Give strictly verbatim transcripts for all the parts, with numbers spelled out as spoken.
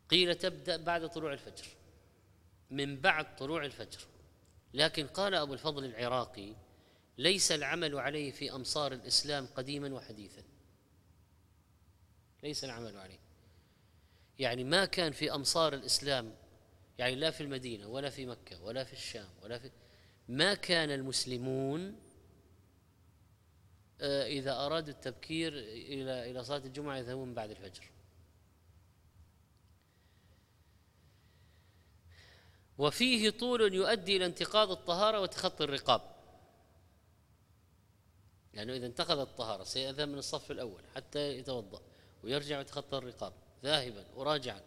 قيل تبدأ بعد طلوع الفجر، من بعد طلوع الفجر. لكن قال أبو الفضل العراقي: ليس العمل عليه في أمصار الإسلام قديما وحديثا، ليس العمل عليه، يعني ما كان في أمصار الإسلام، يعني لا في المدينة ولا في مكة ولا في الشام ولا في، ما كان المسلمون إذا أرادوا التبكير إلى إلى صلاة الجمعة يذهبون بعد الفجر. وفيه طول يؤدي إلى انتقاض الطهارة وتخطي الرقاب، يعني إذا انتقضت الطهارة سيذهب من الصف الأول حتى يتوضأ ويرجع ويتخطى الرقاب ذاهبا وراجعا.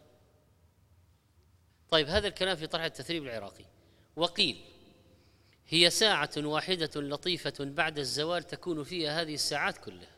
طيب، هذا الكلام في طرح التثريب العراقي. وقيل: هي ساعة واحدة لطيفة بعد الزوال تكون فيها هذه الساعات كلها،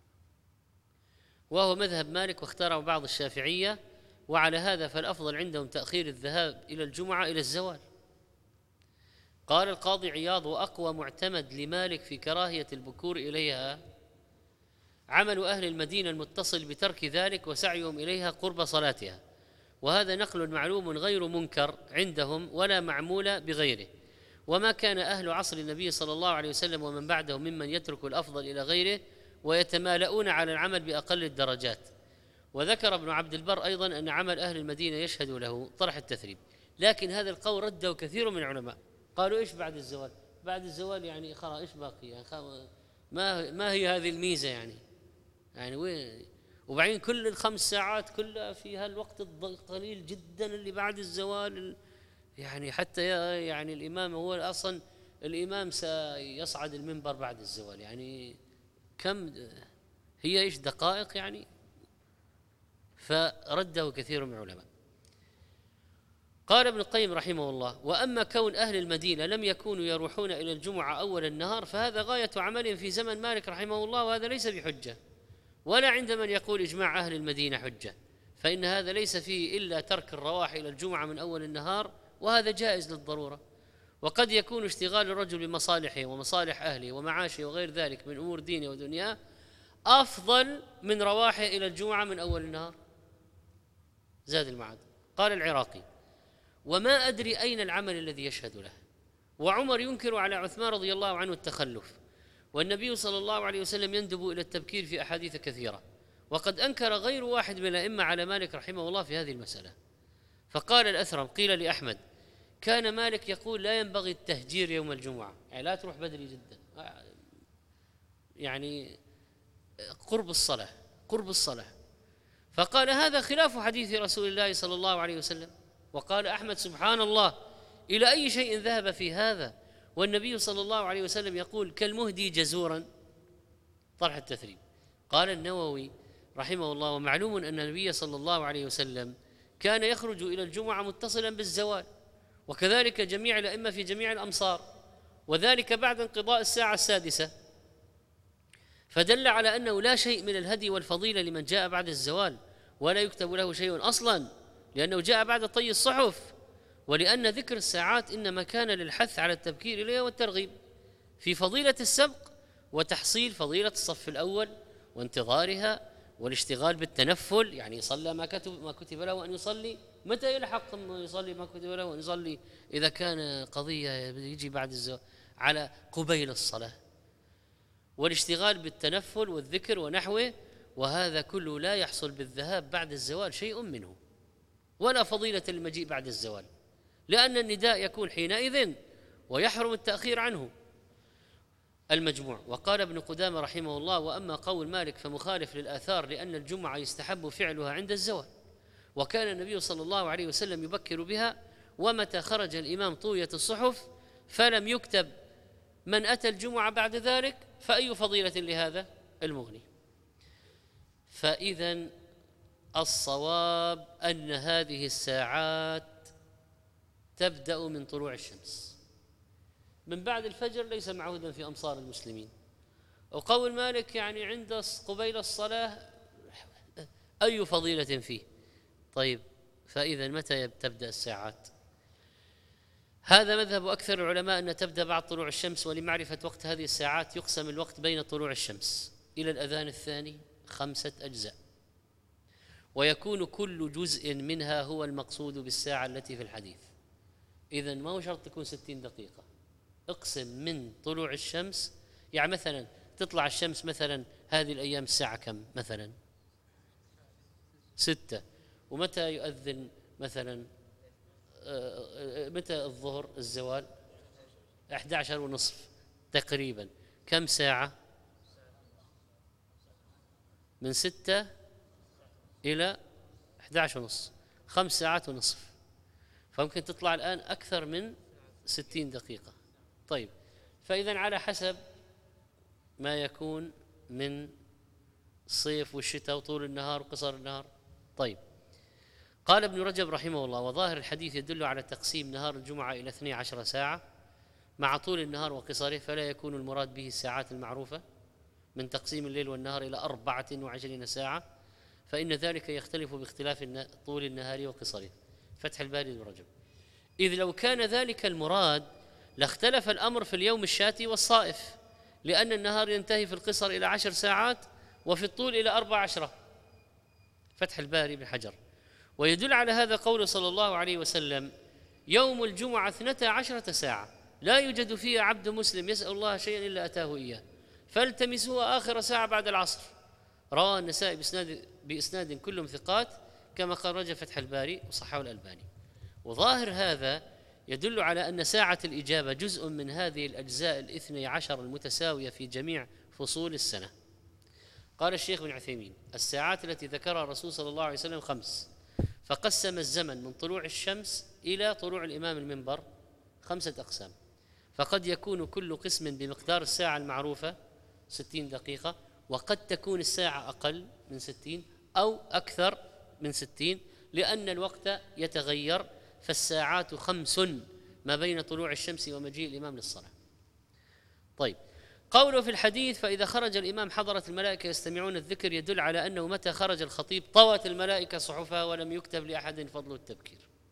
وهو مذهب مالك واختاره بعض الشافعية، وعلى هذا فالأفضل عندهم تأخير الذهاب إلى الجمعة إلى الزوال. قال القاضي عياض: وأقوى معتمد لمالك في كراهية البكور إليها عمل أهل المدينة المتصل بترك ذلك وسعيهم إليها قرب صلاتها، وهذا نقل معلوم غير منكر عندهم ولا معمول بغيره. وما كان أهل عصر النبي صلى الله عليه وسلم ومن بعده ممن يترك الأفضل إلى غيره ويتمالؤون على العمل بأقل الدرجات. وذكر ابن عبد البر أيضا أن عمل أهل المدينة يشهد له طرح التثريب، لكن هذا القول رده كثير من العلماء، قالوا إيش بعد الزوال؟ بعد الزوال يعني خلاص إيش باقي؟ يعني ما ما هي هذه الميزة يعني؟ يعني وين؟ وبعدين كل الخمس ساعات كلها في هالوقت القليل جدا اللي بعد الزوال، يعني حتى يعني الإمام هو أصلا الإمام سيصعد المنبر بعد الزوال، يعني كم هي إيش دقائق يعني؟ فرده كثير من العلماء. قال ابن القيم رحمه الله: وأما كون أهل المدينة لم يكونوا يروحون إلى الجمعة أول النهار فهذا غاية عمل في زمن مالك رحمه الله، وهذا ليس بحجة، ولا عند من يقول إجماع أهل المدينة حجة، فإن هذا ليس فيه إلا ترك الرواح إلى الجمعة من أول النهار، وهذا جائز للضرورة. وقد يكون اشتغال الرجل بمصالحه ومصالح أهله ومعاشه وغير ذلك من أمور دينه ودنياه أفضل من رواحه إلى الجمعة من أول النهار. زاد المعاد. قال العراقي: وما أدري أين العمل الذي يشهد له. وعمر ينكر على عثمان رضي الله عنه التخلف، والنبي صلى الله عليه وسلم يندب إلى التبكير في أحاديث كثيرة، وقد أنكر غير واحد من الأئمة على مالك رحمه الله في هذه المسألة. فقال الأثرم: قيل لأحمد: كان مالك يقول لا ينبغي التهجير يوم الجمعة، يعني لا تروح بدري جدا، يعني قرب الصلاة قرب الصلاة. فقال: هذا خلاف حديث رسول الله صلى الله عليه وسلم. وقال أحمد: سبحان الله، إلى أي شيء ذهب في هذا والنبي صلى الله عليه وسلم يقول كالمهدي جزورا؟ طرح التثريب. قال النووي رحمه الله: ومعلوم أن النبي صلى الله عليه وسلم كان يخرج إلى الجمعة متصلا بالزوال، وكذلك جميع الأئمة في جميع الأمصار، وذلك بعد انقضاء الساعة السادسة، فدل على أنه لا شيء من الهدي والفضيلة لمن جاء بعد الزوال، ولا يكتب له شيء أصلا، لأنه جاء بعد طي الصحف، ولأن ذكر الساعات إنما كان للحث على التبكير إليها والترغيب في فضيلة السبق وتحصيل فضيلة الصف الأول وانتظارها والاشتغال بالتنفل، يعني صلى ما كتب ما كتب له أن يصلي، متى يلحق يصلي ما كتب له أن يصلي؟ إذا كان قضية يجي بعد الزوال على قبيل الصلاة، والاشتغال بالتنفل والذكر ونحوه، وهذا كله لا يحصل بالذهاب بعد الزوال شيء منه، ولا فضيلة المجيء بعد الزوال، لأن النداء يكون حينئذ ويحرم التأخير عنه. المجموع. وقال ابن قدامة رحمه الله: وأما قول مالك فمخالف للآثار، لأن الجمعة يستحب فعلها عند الزوال، وكان النبي صلى الله عليه وسلم يبكر بها، ومتى خرج الإمام طويت الصحف فلم يكتب من أتى الجمعة بعد ذلك فأي فضيلة لهذا؟ المغني. فإذن الصواب أن هذه الساعات تبدأ من طلوع الشمس، من بعد الفجر ليس معهودا في أمصار المسلمين. وقول مالك يعني عند قبيل الصلاة أي فضيلة فيه؟ طيب، فإذا متى تبدأ الساعات؟ هذا مذهب أكثر العلماء أن تبدأ بعد طلوع الشمس، ولمعرفة وقت هذه الساعات يقسم الوقت بين طلوع الشمس إلى الأذان الثاني خمسة أجزاء، ويكون كل جزء منها هو المقصود بالساعة التي في الحديث. إذن ما هو شرط تكون ستين دقيقة، اقسم من طلوع الشمس، يعني مثلا تطلع الشمس مثلا هذه الأيام الساعة كم مثلا؟ ستة. ومتى يؤذن مثلا؟ متى الظهر الزوال؟ أحد عشر ونصف تقريبا. كم ساعة؟ من ستة إلى أحد عشر ونصف، خمس ساعات ونصف. فممكن تطلع الآن أكثر من ستين دقيقة. طيب، فإذا على حسب ما يكون من الصيف والشتاء وطول النهار وقصر النهار. طيب، قال ابن رجب رحمه الله: وظاهر الحديث يدل على تقسيم نهار الجمعة إلى اثني عشر ساعة مع طول النهار وقصره، فلا يكون المراد به الساعات المعروفة من تقسيم الليل والنهار إلى أربعة وعشرين ساعة، فإن ذلك يختلف باختلاف طول النهار وقصره. فتح الباري ابن رجب: إذ لو كان ذلك المراد لاختلف الأمر في اليوم الشاتي والصائف، لأن النهار ينتهي في القصر إلى عشر ساعات وفي الطول إلى أربع عشرة. فتح الباري بن حجر: ويدل على هذا قول صلى الله عليه وسلم: يوم الجمعة اثنتا عشرة ساعة لا يوجد فيها عبد مسلم يسأل الله شيئا إلا أتاه إياه فالتمسوها آخر ساعة بعد العصر. رواه النسائي بإسناد, بإسناد كلهم ثقات، كما خرج فتح الباري وصححه الألباني. وظاهر هذا يدل على أن ساعة الإجابة جزء من هذه الأجزاء الاثني عشر المتساوية في جميع فصول السنة. قال الشيخ ابن عثيمين: الساعات التي ذكرها الرسول صلى الله عليه وسلم خمس، فقسم الزمن من طلوع الشمس إلى طلوع الإمام المنبر خمسة أقسام، فقد يكون كل قسم بمقدار الساعة المعروفة ستين دقيقة، وقد تكون الساعة أقل من ستين أو أكثر من ستين، لأن الوقت يتغير، فالساعات خمس ما بين طلوع الشمس ومجيء الإمام للصلاة. طيب، قوله في الحديث: فإذا خرج الإمام حضرت الملائكة يستمعون الذكر، يدل على أنه متى خرج الخطيب طوت الملائكة صحفها ولم يكتب لأحد فضل التبكير.